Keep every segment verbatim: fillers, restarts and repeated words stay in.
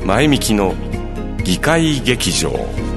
前みきの議会劇場。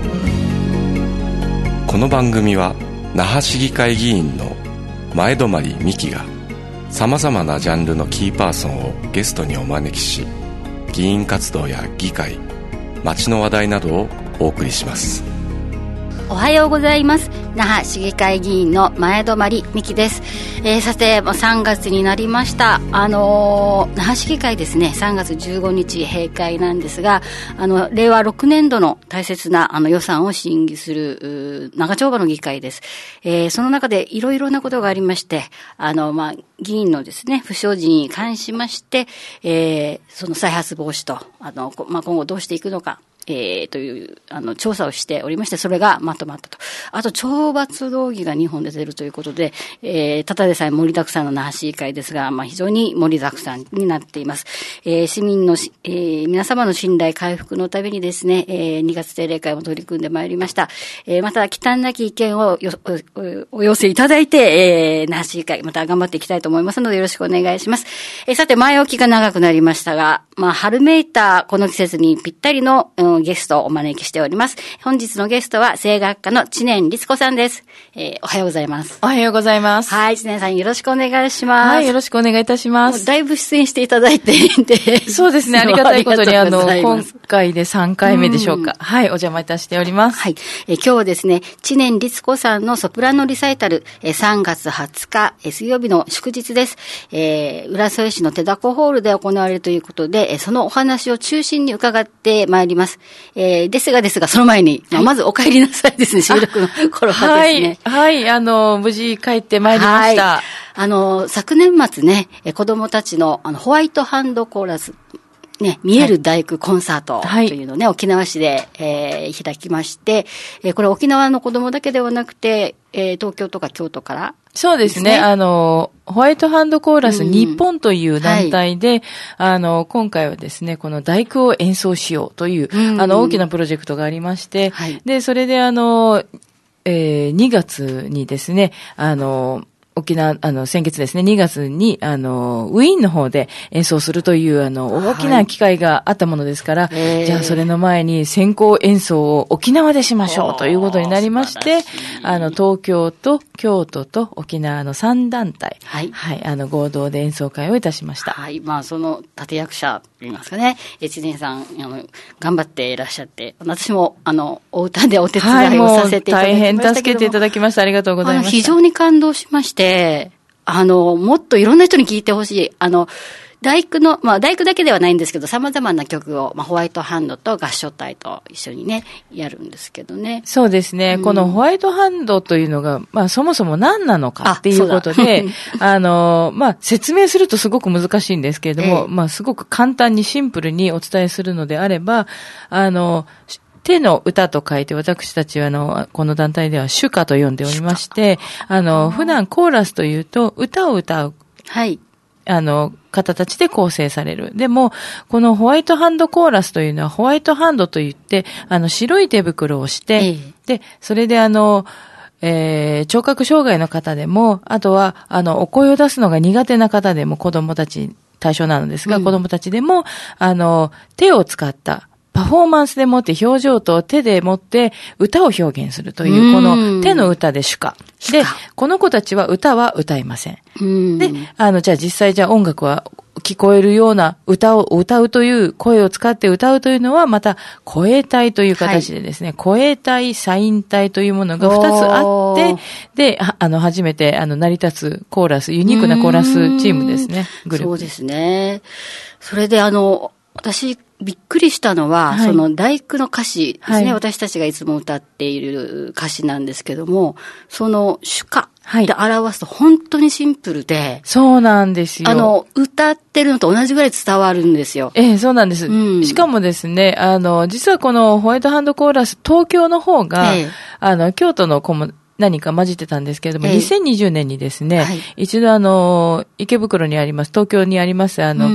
この番組は那覇市議会議員の前泊美希がさまざまなジャンルのキーパーソンをゲストにお招きし、議員活動や議会、街の話題などをお送りします。 おはようございます。那覇市議会議員の前泊美希です。えー、さてさんがつになりました。あのー、那覇市議会ですね、さんがつじゅうごにち閉会なんですが、あのれいわろくねんどの大切なあの予算を審議する長丁場の議会です。えー、その中でいろいろなことがありまして、あのまあ議員のですね不祥事に関しまして、えー、その再発防止とあの、まあ、今後どうしていくのか。えー、というあの調査をしておりまして、それがまとまったと。あと懲罰動議がにほんで出るということで、えー、ただでさえ盛りだくさんの那覇市議会ですが、まあ、非常に盛りだくさんになっています。えー、市民の、えー、皆様の信頼回復のためにですね、えー、にがつ定例会も取り組んでまいりました。えー、また忌憚なき意見をよお, お寄せいただいて、えー、那覇市議会また頑張っていきたいと思いますのでよろしくお願いします。えー、さて前置きが長くなりましたが、まあ、春めいたこの季節にぴったりの、うんゲストをお招きしております。本日のゲストは声楽家の知念律子さんです。えー、おはようございます。 おはようございます。 はい、知念さんよろしくお願いします。 はい、よろしくお願いいたします。 だいぶ出演していただいていて。 そうですね、ありがたいことにあの今回でさんかいめでしょうか。うはい、お邪魔いたしております。 はい、えー、今日はですね、知念律子さんのソプラノリサイタル、えー、さんがつはつか、えー、水曜日の祝日です。えー、浦添市の手だこホールで行われるということで、えー、そのお話を中心に伺ってまいります。えー、ですがですが、その前に、はい、まずお帰りなさいですね、収録の頃はですね。 はい、はい、あの、無事帰ってまいりました。はい、 あの、昨年末ね、子供たちの、あの、ホワイトハンドコーラス、ね、見える大工コンサートというのをね、はい、沖縄市で、えー、開きまして、えー、これ沖縄の子供だけではなくて、えー、東京とか京都から、 そうですね。あの、ホワイトハンドコーラス日本という団体で、うんはい、あの、今回はですね、この大工を演奏しようという、うん、あの、大きなプロジェクトがありまして、はい、で、それであの、えー、にがつにですね、あの、沖縄、あの、先月ですね、にがつに、あの、ウィーンの方で演奏するという、あの、大きな機会があったものですから、はい、じゃあそれの前に先行演奏を沖縄でしましょうということになりまして、あの、東京と京都と沖縄のさんだんたい、はい、はい、あの、合同で演奏会をいたしました。 はい、まあ、その立役者といいますかね、知念さん、あの、頑張っていらっしゃって、私も、あの、お歌でお手伝いをさせていただきましたけども、はい、 大変助けていただきました。ありがとうございました。 非常に感動しまして、あの、もっといろんな人に聞いてほしい。あの、大工の、まあ大工だけではないんですけど、様々な曲を、まあホワイトハンドと合唱隊と一緒にね、やるんですけどね。 そうですね。うん、このホワイトハンドというのが、まあそもそも何なのかっていうことで、あ, あの、まあ説明するとすごく難しいんですけれども、ええ、まあすごく簡単にシンプルにお伝えするのであれば、あの、手の歌と書いて、私たちはあの、この団体では主歌と呼んでおりまして、あの、普段コーラスというと、歌を歌う。はい。あの、方たちで構成される。でも、このホワイトハンドコーラスというのは、ホワイトハンドといって、あの、白い手袋をして、ええ、で、それであの、えー、聴覚障害の方でも、あとは、あの、お声を出すのが苦手な方でも、子供たち対象なのですが、うん、子供たちでも、あの、手を使った、パフォーマンスでもって表情と手でもって歌を表現するという、この手の歌で主歌。で、この子たちは歌は歌いません。で、あの、じゃあ実際じゃあ音楽は聞こえるような歌を歌うという声を使って歌うというのはまた声帯という形でですね、はい、声帯、サイン帯というものが二つあって、で、あの、初めてあの、成り立つコーラス、ユニークなコーラスチームですね、グループ。 そうですね。それであの、私、びっくりしたのは、はい、その大工の歌詞ですね、はい、私たちがいつも歌っている歌詞なんですけども、その主歌で表すと本当にシンプルで、はい、 そうなんですよ。 あの、歌ってるのと同じぐらい伝わるんですよ。 ええ、そうなんです。うん、しかもですね、あの、実はこのホワイトハンドコーラス、東京の方が、ええ、あの、京都の子も、何か混じってたんですけれども、ええ、にせんにじゅうねんにですね、はい、一度あの、池袋にあります、東京にあります、あの、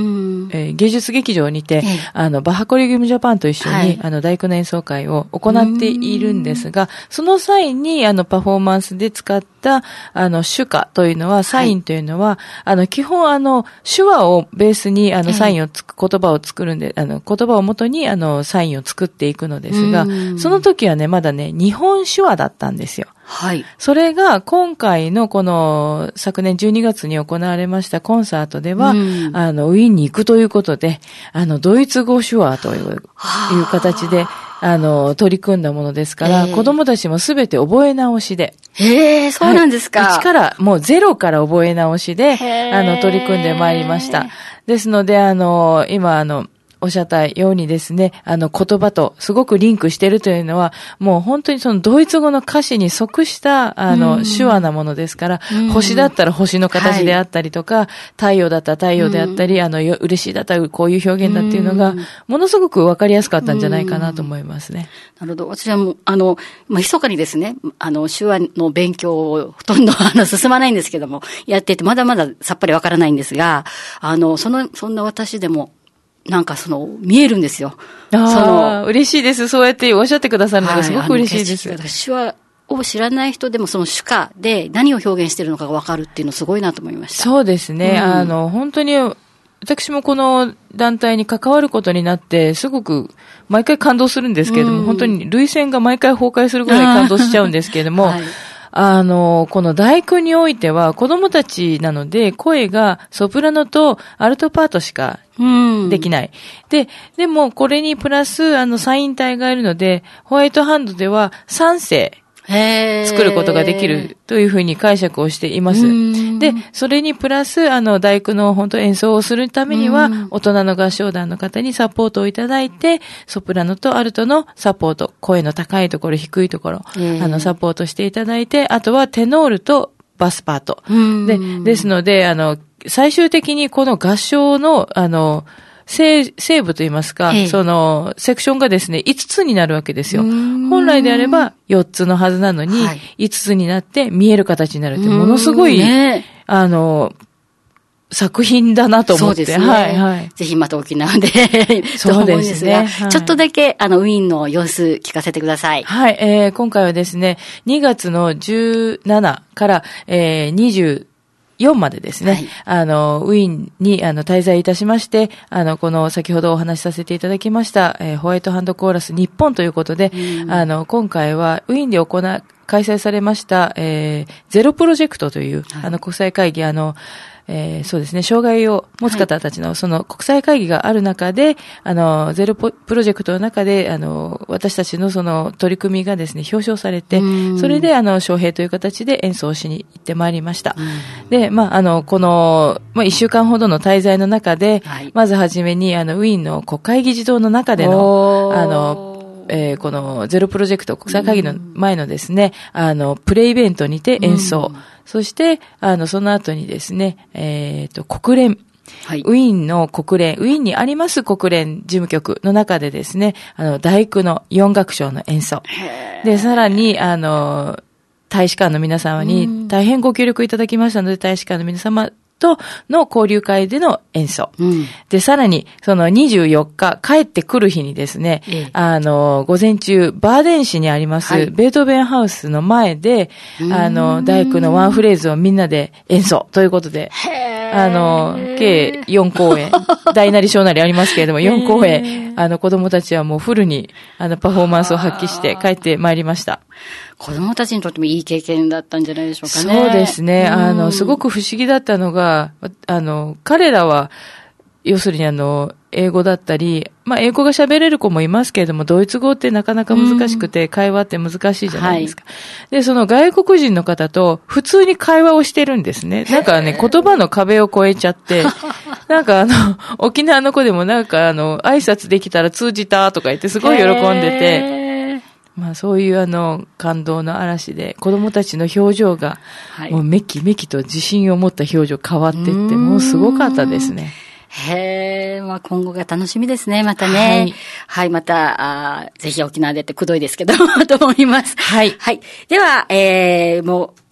えー、芸術劇場にて、ええ、あの、バハコリグムジャパンと一緒に、はい、あの、大工の演奏会を行っているんですが、その際に、あの、パフォーマンスで使った、あの、手話というのは、サインというのは、はい、あの、基本、あの、手話をベースに、あの、サインをつく、ええ、言葉を作るんで、あの、言葉をもとに、あの、サインを作っていくのですが、その時はね、まだね、日本手話だったんですよ。 はい。 それが今回のこの昨年じゅうにがつに行われましたコンサートでは、うん、あの、ウィーンに行くということで、あの、ドイツ語手話という、いう形で、あの、取り組んだものですから、子供たちもすべて覚え直しで。 へえ、そうなんですか。 はい、一から、もうゼロから覚え直しで、あの、取り組んでまいりました。ですので、あの、今、あの、おっしゃったようにですね、あの言葉とすごくリンクしているというのは、もう本当にそのドイツ語の歌詞に即したあの手話なものですから、星だったら星の形であったりとか、はい、太陽だったら太陽であったり、あの嬉しいだったらこういう表現だっていうのが、ものすごくわかりやすかったんじゃないかなと思いますね。 なるほど。私はもう、あの、まあ、密かにですね、あの、手話の勉強をほとんどあの進まないんですけども、やっていてまだまださっぱりわからないんですが、あの、その、そんな私でも、なんかその、見えるんですよ。 ああ、その嬉しいです。そうやっておっしゃってくださるのがすごく嬉しいです。 はい、手話を知らない人でもその手話で何を表現しているのかがわかるっていうのすごいなと思いました。 そうですね。うん、あの、本当に、私もこの団体に関わることになって、すごく毎回感動するんですけれども、うん、本当に涙腺が毎回崩壊するぐらい感動しちゃうんですけれども、はい、あの、この大工においては子供たちなので声がソプラノとアルトパートしかできない。うん、で、でもこれにプラスあのサイン体がいるので、ホワイトハンドではさんせい作ることができるというふうに解釈をしています。で、それにプラス、あの、大工の本当演奏をするためには、大人の合唱団の方にサポートをいただいて、ソプラノとアルトのサポート、声の高いところ、低いところ、あの、サポートしていただいて、あとはテノールとバスパート。で、ですので、あの、最終的にこの合唱の、あの、西部といいますか、ええ、その、セクションがですね、いつつになるわけですよ。本来であればよっつのはずなのに、はい、いつつになって見える形になるって、ものすごい、ね、あの、作品だなと思って。 そうですね。はい、はい。ぜひまた沖縄で、そうですね。はい、ちょっとだけ、あの、ウィーンの様子聞かせてください。 はい、えー、今回はですね、にがつのじゅうしちから、えー、にじゅうよんまでですね、はい、あの、ウィーンに、あの、滞在いたしまして、あの、この、先ほどお話しさせていただきました、えー、ホワイトハンドコーラス日本ということで、あの、今回は、ウィーンで行う、開催されました、えー、ゼロプロジェクトという、はい、あの、国際会議、あの、えー、そうですね、障害を持つ方たちのその国際会議がある中で、はい、あの、ゼロプロジェクトの中で、あの、私たちのその取り組みがですね、表彰されて、それであの、招聘という形で演奏しに行ってまいりました。で、まあ、あの、この、まあ、一週間ほどの滞在の中で、はい、まずはじめに、あの、ウィーンの国会議事堂の中での、あの、えー、このゼロプロジェクト国際会議の前のですね、あの、プレイベントにて演奏。そして、あの、その後にですね、えっと、国連。はい、ウィーンの国連、ウィーンにあります国連事務局の中でですね、あの、大工の四楽章の演奏。で、さらに、あの、大使館の皆様に大変ご協力いただきましたので、大使館の皆様との交流会での演奏。うん、で、さらに、そのにじゅうよっか帰ってくる日にですね、ええ、あの、午前中、バーデン市にあります、はい、ベートーベンハウスの前で、あの、大工のワンフレーズをみんなで演奏ということで、あの、計よんこうえん、大なり小なりありますけれども、よんこうえん、あの、子供たちはもうフルに、あの、パフォーマンスを発揮して帰ってまいりました。 子供たちにとってもいい経験だったんじゃないでしょうかね。 そうですね。あの、すごく不思議だったのが、あの、彼らは、要するにあの、英語だったり、まあ、英語が喋れる子もいますけれども、ドイツ語ってなかなか難しくて、会話って難しいじゃないですか。はい、で、その外国人の方と普通に会話をしてるんですね。なんかね、言葉の壁を越えちゃって、なんかあの、沖縄の子でもなんかあの、挨拶できたら通じたとか言ってすごい喜んでて、まあそういうあの感動の嵐で子供たちの表情がもうめきめきと自信を持った表情変わっていってもうすごかったですね。 へえ、まあ今後が楽しみですね、またね。はい、はい、また、あぜひ沖縄でってくどいですけど、と思います。はい。はい。では、えー、もう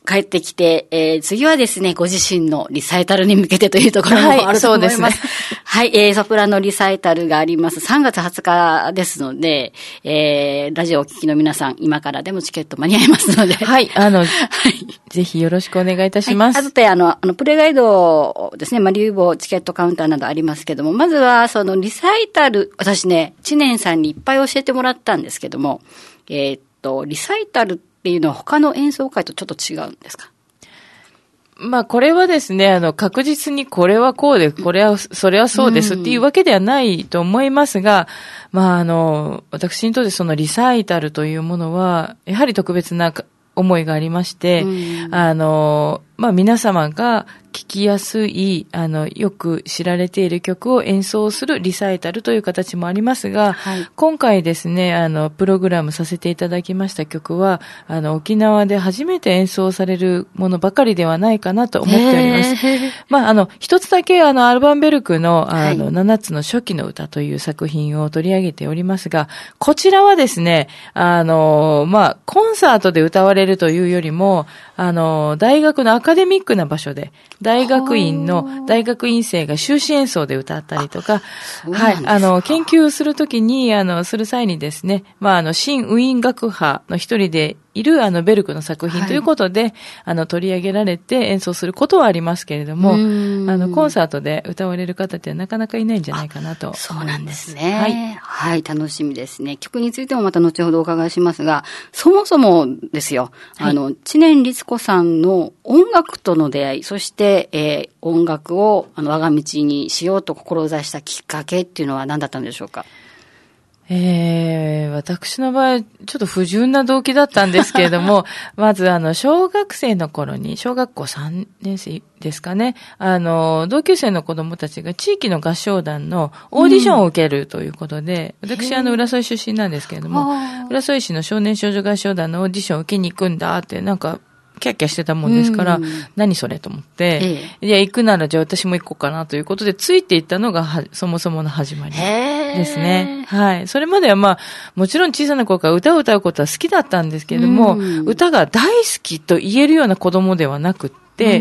帰ってきて、えー、次はですね、ご自身のリサイタルに向けてというところもあると思います。はい、そうですね。はい、えー、ソプラノリサイタルがあります。さんがつはつかですので、えー、ラジオをお聞きの皆さん、今からでもチケット間に合いますので。 はい、あの、はい、ぜひよろしくお願いいたします。 はい、あとで、あの、あの、プレガイドですね、マリウボチケットカウンターなどありますけども、まずは、そのリサイタル、私ね、知念さんにいっぱい教えてもらったんですけども、えー、っと、リサイタルっていうのは他の演奏会とちょっと違うんですか？ まあこれはですね、あの確実にこれはこうで、これは、それはそうですっていうわけではないと思いますが、まああの、私にとってそのリサイタルというものは、やはり特別な思いがありまして、あの、まあ皆様が聴きやすい、あの、よく知られている曲を演奏するリサイタルという形もありますが、はい、今回ですね、あの、プログラムさせていただきました曲は、あの、沖縄で初めて演奏されるものばかりではないかなと思っております。まあ、あの、一つだけ、あの、アルバンベルクの、あの、はい、ななつの初期の歌という作品を取り上げておりますが、こちらはですね、あの、まあ、コンサートで歌われるというよりも、あの、大学のアカデミックな場所で、大学院の大学院生が修士演奏で歌ったりとか、はい、あの、研究するときに、あの、する際にですね、まあ、あの、新ウィーン楽派の一人でいる、あの、ベルクの作品ということで、はい、あの、取り上げられて演奏することはありますけれども、あの、コンサートで歌われる方ってなかなかいないんじゃないかなと。 そうなんですね。はい。はい、楽しみですね。曲についてもまた後ほどお伺いしますが、そもそもですよ、はい、あの、知念律子さんの音楽との出会い、そして、えー、音楽をあの我が道にしようと志したきっかけっていうのは何だったんでしょうか？ えー、私の場合、ちょっと不純な動機だったんですけれども、まずあの、小学生の頃に、小学校さんねん生ですかね、あの、同級生の子供たちが地域の合唱団のオーディションを受けるということで、うん、私あの、浦添出身なんですけれども、浦添市の少年少女合唱団のオーディションを受けに行くんだって、なんか、キャッキャしてたもんですから、うん、何それと思って、ええ、いや、行くならじゃあ私も行こうかなということで、ついていったのがは、そもそもの始まりですね。はい。それまではまあ、もちろん小さな頃から歌を歌うことは好きだったんですけれども、うん、歌が大好きと言えるような子供ではなくって、うん、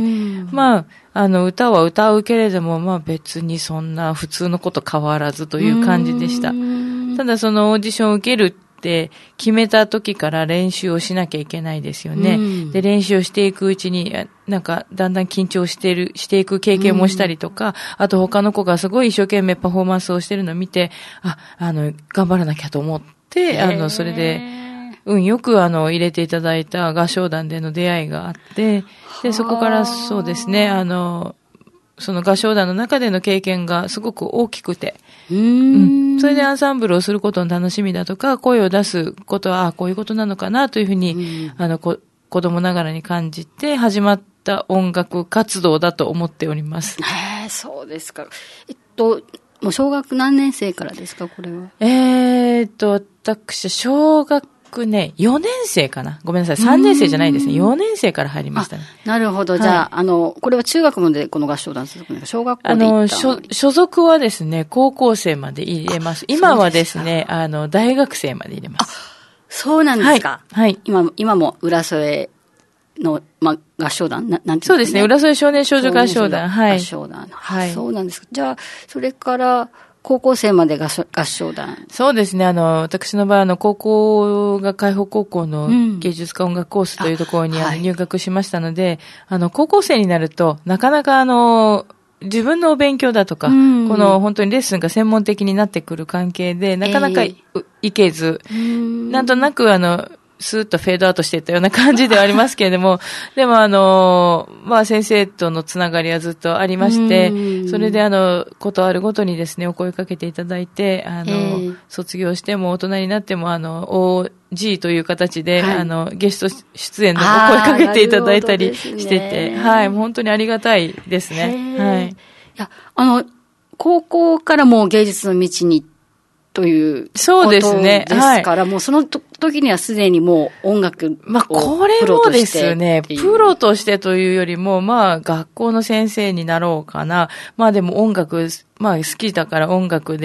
まあ、あの、歌は歌うけれども、まあ別にそんな普通のこと変わらずという感じでした。うん、ただそのオーディションを受けるで決めた時から練習をしなきゃいけないですよね。うん、で、練習をしていくうちに、なんか、だんだん緊張している、していく経験もしたりとか、うん、あと他の子がすごい一生懸命パフォーマンスをしてるのを見て、あ、あの、頑張らなきゃと思って、あの、それで、運よくあの、入れていただいた合唱団での出会いがあって、で、そこからそうですね、あの、その合唱団の中での経験がすごく大きくて、 うーんうん、それでアンサンブルをすることの楽しみだとか、声を出すことは、あこういうことなのかなというふうに、あの、こ子供ながらに感じて始まった音楽活動だと思っております。 へえ、そうですか。えっと、もう小学何年生からですか、これは？ えーっと、私、小学ね、よねん生かな。ごめんなさい。さんねん生じゃないですね。よねん生から入りましたね。 なるほど。じゃあ、はい、あの、これは中学までこの合唱団続くんですか？小学校で行ったあの、所属はですね、高校生まで入れます。今はですね、あの、大学生まで入れます。 あ、そうなんですか。 はい。はい、 今、今も浦添の、ま、合唱団な、なんていうんですかね。 そうですね。浦添少年少女合唱団。はい。 合唱団。はい。そうなんですか。じゃあ、それから、高校生まで合唱、合唱団。 そうですね。あの、私の場合、あの、高校が海保高校の芸術家音楽コースというところに、うん、あの入学しましたので、あの、高校生になると、なかなかあの、自分のお勉強だとか、うん、この本当にレッスンが専門的になってくる関係で、なかなかい、えー、いけず、うん、なんとなくあの、スーッとフェードアウトしていったような感じではありますけれども、でもあの、まあ先生とのつながりはずっとありまして、それであの、ことあるごとにですね、お声かけていただいて、あの、えー、卒業しても大人になってもあの、オージー という形で、はい、あの、ゲスト出演のお声かけていただいたりしてて、ね、はい、本当にありがたいですね。はい。いや、あの、高校からもう芸術の道にというそうですね。 ですから、はい、もうその時にはすでにもう音楽をまあ、これもですね、プロとしてというよりも、まあ、学校の先生になろうかな。まあでも音楽、まあ好きだから音楽で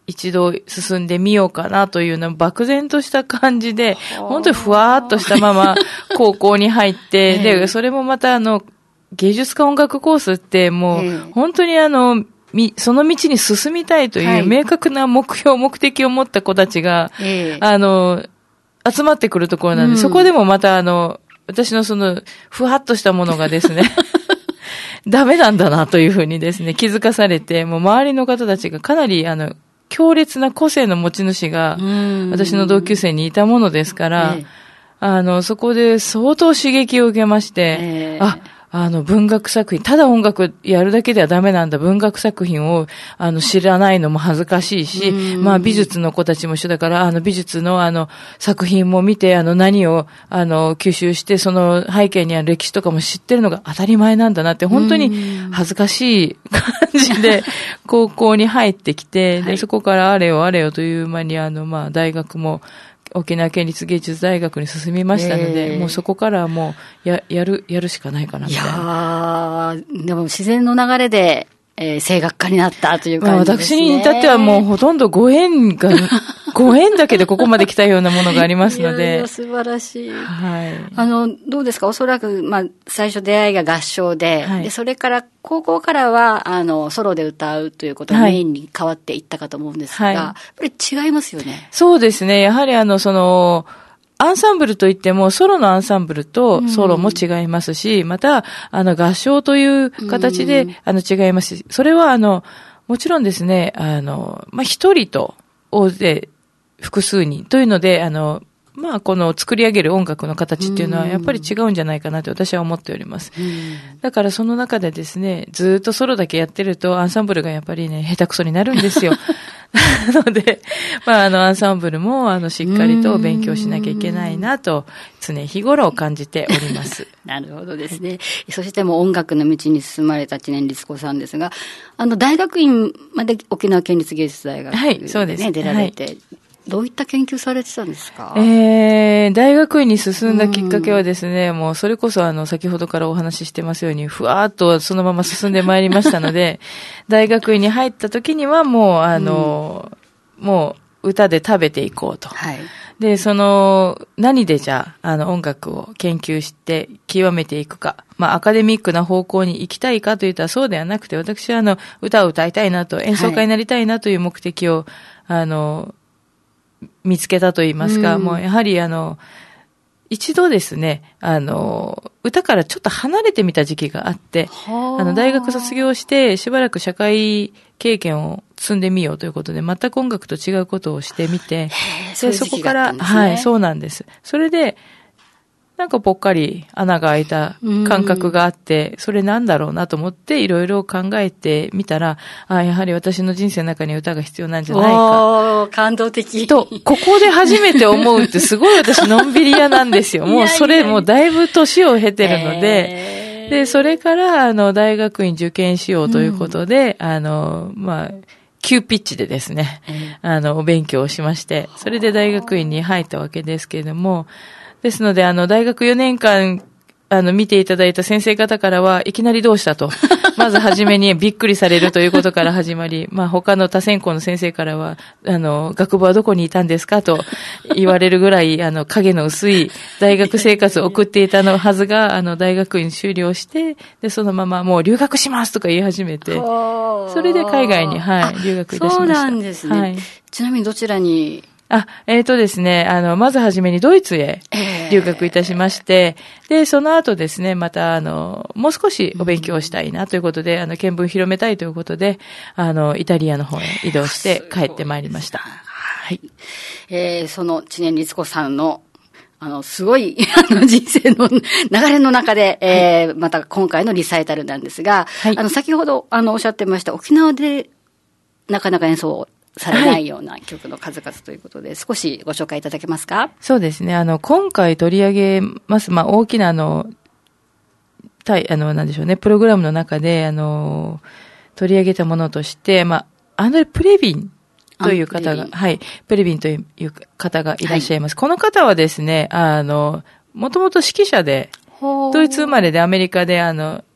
一度進んでみようかなというような漠然とした感じで、本当にふわーっとしたまま高校に入って、で、それもまたあの、芸術家音楽コースってもう、本当にあの、み、その道に進みたいという明確な目標、目的を持った子たちが、あの、集まってくるところなんで、そこでもまたあの、私のその、ふわっとしたものがですね、ダメなんだなというふうにですね、気づかされて、もう周りの方たちがかなりあの、強烈な個性の持ち主が、私の同級生にいたものですから、あの、そこで相当刺激を受けまして、あ、あの、文学作品、ただ音楽やるだけではダメなんだ。文学作品を、あの、知らないのも恥ずかしいし、まあ、美術の子たちも一緒だから、あの、美術のあの、作品も見て、あの、何を、あの、吸収して、その背景にある歴史とかも知ってるのが当たり前なんだなって、本当に恥ずかしい感じで、高校に入ってきて、で、そこからあれよあれよという間に、あの、まあ、大学も、沖縄県立芸術大学に進みましたので、えー、もうそこからはもうや、やる、やるしかないかなみたいな。いやー、でも自然の流れで、えー、声楽家になったという感じですね。 私に至ってはもうほとんどご縁が、ご縁だけでここまで来たようなものがありますので。 いやいや素晴らしい。 はい。 あの、どうですか？おそらく、まあ、最初出会いが合唱で、はい、で、それから高校からは、あの、ソロで歌うということがメインに変わっていったかと思うんですが、はい、やっぱり違いますよね。 そうですね。やはりあの、その、アンサンブルといっても、ソロのアンサンブルとソロも違いますし、うん、また、あの、合唱という形で、うん、あの、違いますし、それはあの、もちろんですね、あの、まあ、一人と大勢、複数人というので、あの、まあ、この作り上げる音楽の形っていうのはやっぱり違うんじゃないかなと私は思っております。うん、だからその中でですね、ずっとソロだけやってるとアンサンブルがやっぱりね、下手くそになるんですよ。なので、まあ、あの、アンサンブルも、あの、しっかりと勉強しなきゃいけないなと、常日頃感じております。 なるほどですね。そしてもう音楽の道に進まれた知念律子さんですが、あの、大学院まで沖縄県立芸術大学、ね、はい、そうです。出られて、はい、どういった研究されてたんですか？ えー、大学院に進んだきっかけはですね、もうそれこそあの、先ほどからお話ししてますように、ふわーっとそのまま進んでまいりましたので、大学院に入った時にはもう、あの、うん、もう歌で食べていこうと。はい。で、その、何でじゃあ、あの、音楽を研究して極めていくか。まあ、アカデミックな方向に行きたいかといったらそうではなくて、私はあの、歌を歌いたいなと、演奏家になりたいなという目的を、はい、あの、見つけたと言いますか、うん、もうやはりあの、一度ですね、あの、歌からちょっと離れてみた時期があって、あの、大学卒業してしばらく社会経験を積んでみようということで、全く音楽と違うことをしてみて、で、そこから、はい、そうなんです。それで、なんかぽっかり穴が開いた感覚があって、それなんだろうなと思っていろいろ考えてみたら、あ、やはり私の人生の中に歌が必要なんじゃないか。 おー、感動的。 と、ここで初めて思うってすごい私のんびり屋なんですよ。もうそれもうだいぶ年を経てるので、で、それからあの大学院受験しようということで、うん、あの、まあ、急ピッチでですね、あの、お勉強をしまして、それで大学院に入ったわけですけれども、ですので、あの、大学よねんかん、あの、見ていただいた先生方からは、いきなりどうしたと。まずはじめにびっくりされるということから始まり、まあ、他の他専攻の先生からは、あの、学部はどこにいたんですかと言われるぐらい、あの、影の薄い大学生活を送っていたのはずが、あの、大学院修了して、で、そのままもう留学しますとか言い始めて、それで海外に、はい、留学いたしました。 そうなんですね。はい、ちなみにどちらに？ あ、えっとですね、あの、まずはじめにドイツへ留学いたしまして、えー、で、その後ですね、また、あの、もう少しお勉強したいなということで、うん、あの、見聞広めたいということで、あの、イタリアの方へ移動して帰ってまいりました。はい。 えー、その知念律子さんの、あの、すごい、あの、人生の流れの中で、えー、はい、また今回のリサイタルなんですが、はい、あの、先ほど、あの、おっしゃってました、沖縄でなかなか演奏をされないような曲の数々ということで、はい、少しご紹介いただけますか？ そうですね。あの、今回取り上げます、まあ、大きなあの、対、あの、なんでしょうね、プログラムの中で、あの、取り上げたものとして、まあ、アンドレ・プレビンという方が、はい、プレビンという方がいらっしゃいます。はい、この方はですね、あの、もともと指揮者で、ドイツ生まれでアメリカで、あの、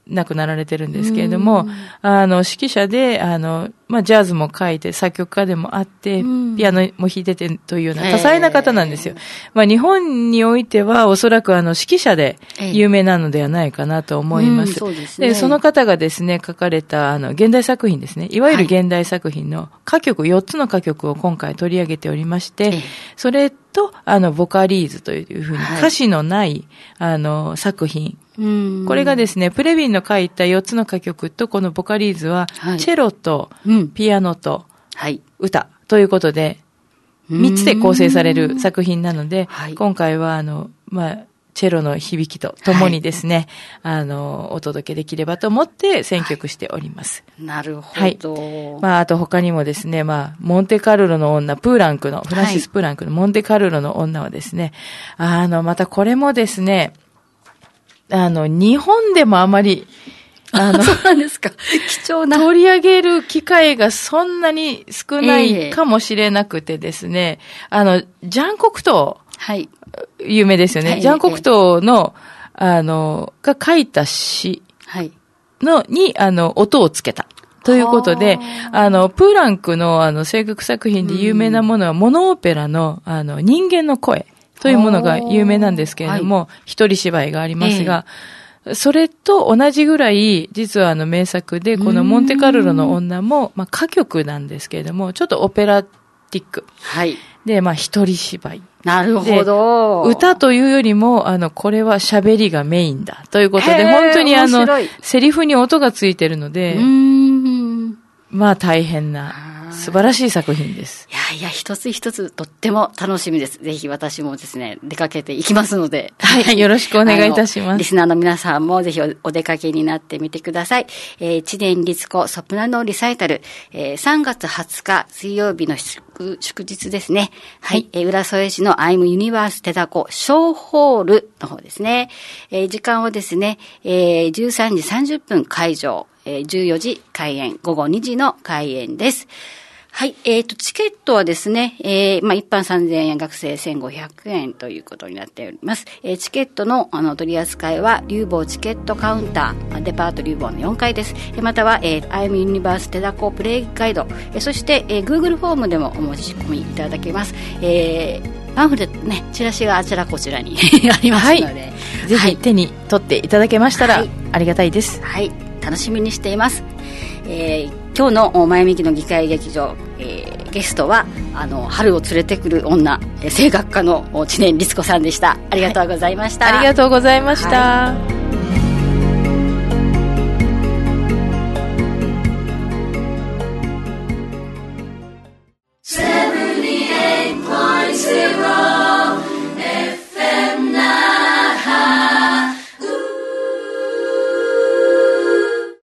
亡くなられてるんですけれども、あの、指揮者で、あの、まあ、ジャズも書いて、作曲家でもあって、ピアノも弾いててというような多彩な方なんですよ。まあ、日本においては、おそらくあの、指揮者で有名なのではないかなと思います。 そうですね。 で、その方がですね、書かれた、あの、現代作品ですね。いわゆる現代作品の歌曲、よっつの歌曲を今回取り上げておりまして、それと、あの、ボカリーズというふうに歌詞のない、あの、作品、これがですね、プレビンの書いたよっつの歌曲とこのボカリーズは、チェロとピアノと歌ということで、みっつで構成される作品なので、今回はあの、まあ、チェロの響きとともにですね、はい、あの、お届けできればと思って選曲しております。 はい、なるほど。 はい。まあ、あと他にもですね、まあ、モンテカルロの女、プーランクの、フランシス・プーランクのモンテカルロの女はですね、あの、またこれもですね、あの、日本でもあまり、 あの、そうなんですか。貴重な。 取り上げる機会がそんなに少ないかもしれなくてですね、えー、あの、ジャン・コクトー。はい。有名ですよね。はい、ジャン・コクトーの、あの、が書いた詩の、に、あの、音をつけた。ということで、あの、プーランクの、あの、声楽作品で有名なものは、モノオペラの、あの、人間の声。というものが有名なんですけれども、はい、一人芝居がありますが、えー、それと同じぐらい、実はあの名作で、このモンテカルロの女も、まあ歌曲なんですけれども、ちょっとオペラティック。はい。で、まあ一人芝居。 なるほど。 歌というよりも、あの、これは喋りがメインだ。ということで、本当にあの、セリフに音がついてるので、うーんまあ大変な。素晴らしい作品です。 いやいや、一つ一つとっても楽しみです。ぜひ私もですね、出かけていきますので。 はい、よろしくお願いいたします。 リスナーの皆さんもぜひ お, お出かけになってみてください。えー、知念律子ソプラノリサイタル、えー、さんがつはつか水曜日の祝, 祝日ですね。はい、はい、えー、浦添市のアイムユニバーステダコ小ホールの方ですね。えー、時間はですね、えー、じゅうさんじさんじゅっぷん開場、えー、じゅうよじ開演、午後にじの開演です。はい。えっと、チケットはですね、えー、まあ、一般さんぜんえん、学生せんごひゃくえんということになっております。えー、チケットの、あの、取り扱いは、リューボーチケットカウンター、デパートリューボーのよんかいです。えー、または、えー、アイムユニバーステダコプレイガイド、えー、そして、えー、Google フォームでもお申し込みいただけます。えー、パンフレットね、チラシがあちらこちらにありますので、はい、 ぜひ手に取っていただけましたら、はい、ありがたいです。 はい。楽しみにしています。えー、今日の前向きの議会劇場、えー、ゲストはあの春を連れてくる女、声楽家の知念律子さんでした。ありがとうございました。 はい、ありがとうございました。はい。